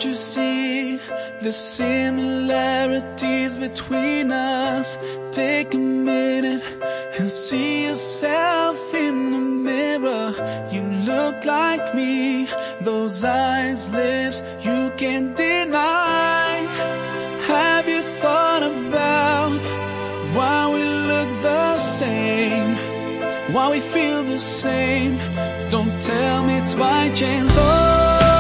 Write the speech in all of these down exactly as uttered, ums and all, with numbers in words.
Can't you see the similarities between us? Take a minute and see yourself in the mirror. You look like me, those eyes, lips, you can't deny. Have you thought about why we look the same, why we feel the same? Don't tell me it's by chance. Oh,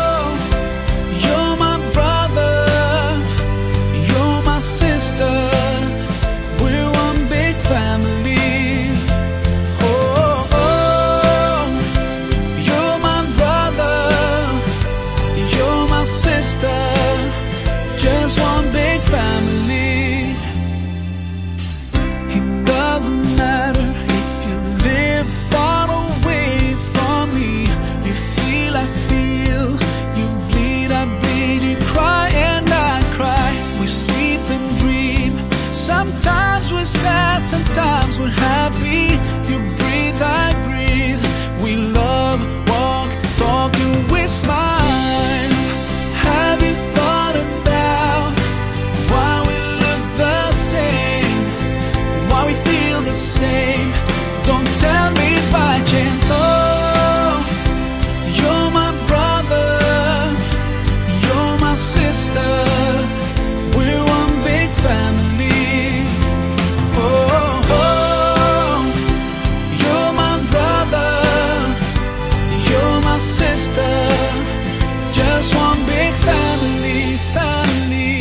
we're one big family. Oh, oh, you're my brother, you're my sister, just one big family. It doesn't matter if you live far away from me. You feel I feel, you bleed I bleed, you cry and I cry. We sleep and dream. Sometimes we're sad, sometimes we're happy. You breathe, I breathe. We love, walk, talk, and we smile. Have you thought about why we look the same, why we feel the same? Don't tell me it's by chance. Oh, you're my brother, you're my sister, we're one big family. Just one big family, family.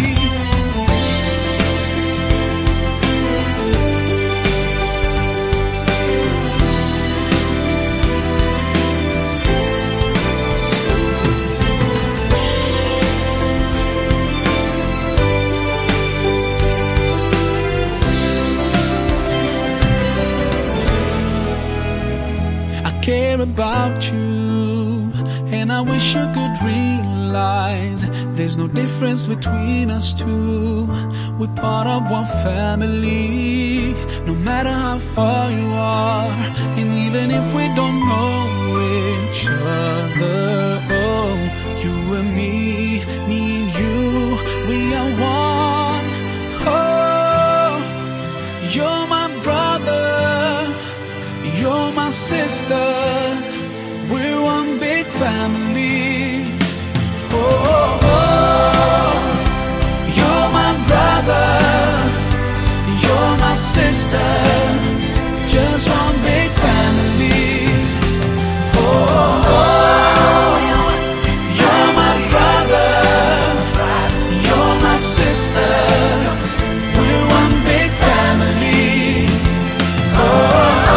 I care about you, and I wish you could realize there's no difference between us two. We're part of one family, no matter how far you are. And even if we don't know each other, oh, you and me, me and you, we are one. Oh, you're my brother, you're my sister, we're one big family. Oh, oh, oh, you're my brother, you're my sister, just one big family. Oh, oh, oh, you're my brother, you're my sister, we're one big family. Oh, oh,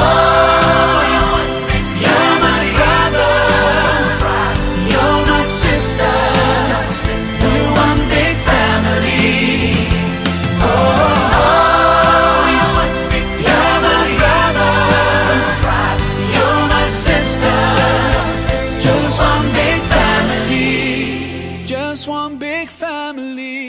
one big family.